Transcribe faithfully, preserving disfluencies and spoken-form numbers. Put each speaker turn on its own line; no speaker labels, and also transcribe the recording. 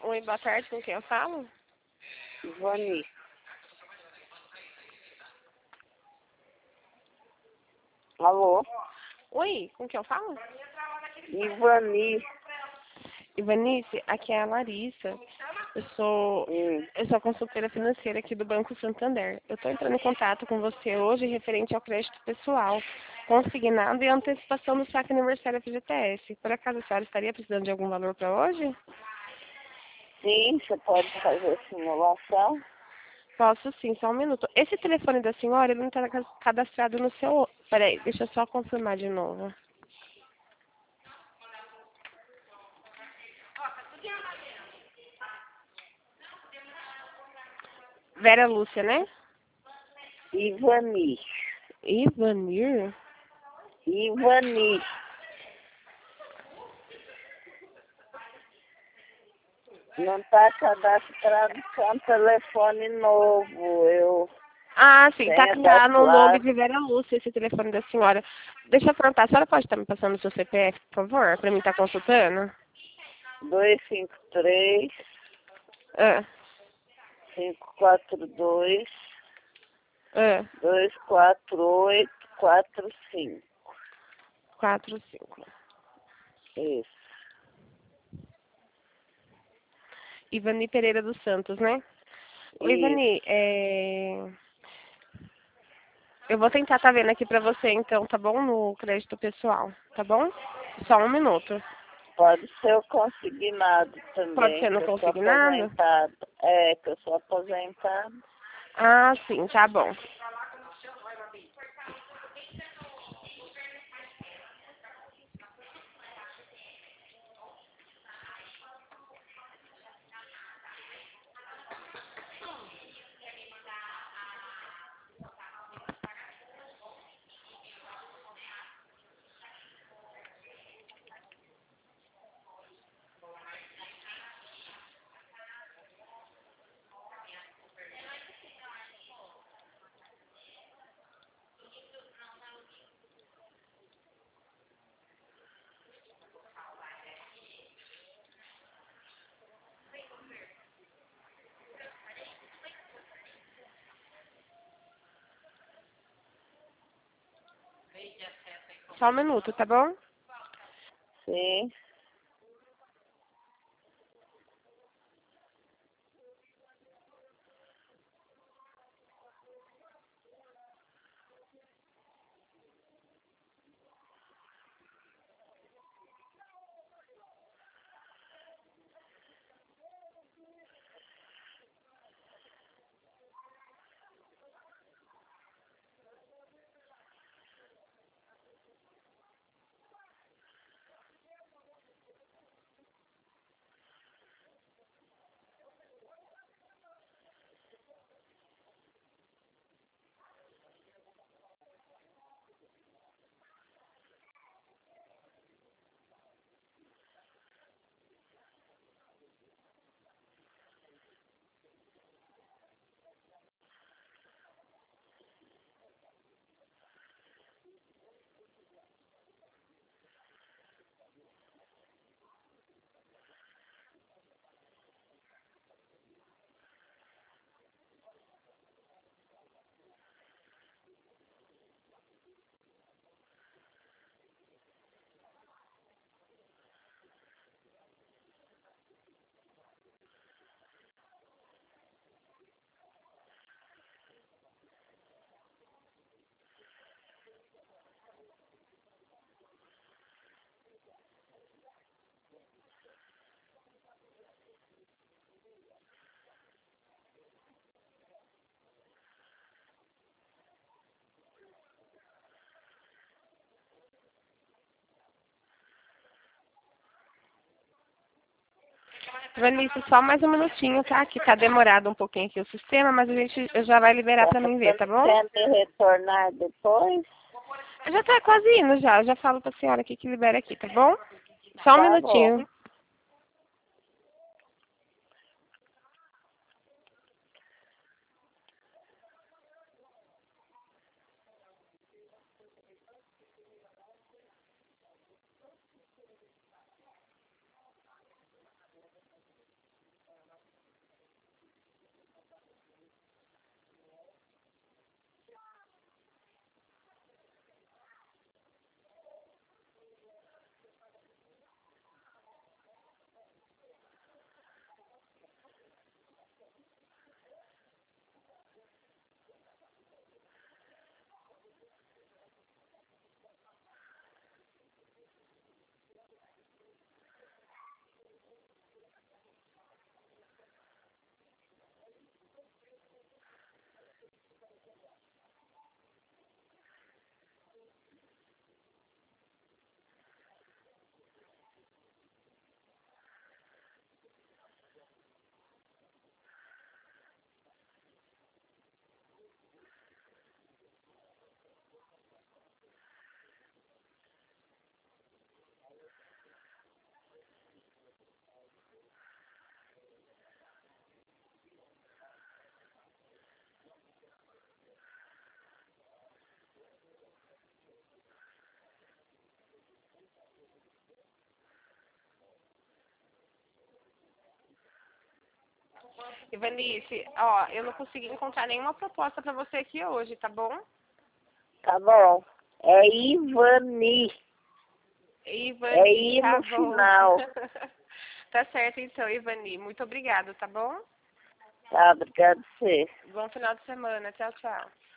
Oi, boa tarde, com quem eu falo?
Ivani. Alô?
Oi, com quem eu falo?
Ivani.
Ivanice, aqui é a Larissa. Eu sou,
Hum.
eu sou a consultora financeira aqui do Banco Santander. Eu estou entrando em contato com você hoje referente ao crédito pessoal, consignado e antecipação do saque aniversário F G T S. Por acaso a senhora estaria precisando de algum valor para hoje?
Sim, você pode fazer simulação?
Posso sim, só um minuto. Esse telefone da senhora, ele não está cadastrado no seu... Peraí, deixa eu só confirmar de novo. Vera Lúcia, né?
Ivani.
Ivanir?
Ivani. Não está cadastrado com telefone novo. Eu
Ah, sim, tá,
tenho da
tá no nome
classe
de Vera Lúcia esse telefone da senhora. Deixa eu perguntar, a senhora pode estar me passando o seu C P F, por favor, para mim estar consultando?
dois cinco três,
Ah,
cinco quatro dois,
ah,
dois quatro oito, quatro cinco.
quatro, cinco.
Isso.
Ivani Pereira dos Santos, né? Ô, Ivani,
Isso.
é... eu vou tentar tá vendo aqui pra você, então, tá bom? No crédito pessoal, tá bom? Só um minuto.
Pode ser o consignado
Pode
também,
ser no
que eu sou
consignado?
aposentado. É, que eu sou aposentado.
Ah, sim, tá bom. Só um minuto, tá bom?
Sim.
Vanice, só mais um minutinho, tá? Que tá demorado um pouquinho aqui o sistema, mas a gente já vai liberar
Tá,
pra mim ver,
você
tá
não
bom?
quer me retornar depois?
Já tá quase indo já, eu já falo pra senhora aqui que libera aqui, tá bom? Só um
Tá bom.
minutinho. Ivanice, ó, eu não consegui encontrar nenhuma proposta pra você aqui hoje, tá bom?
Tá bom. É Ivani.
Ivani,
É I
tá
no
bom.
final.
Tá certo então, Ivani. Muito obrigada, tá bom?
Tá, obrigado a você.
Bom final de semana. Tchau, tchau.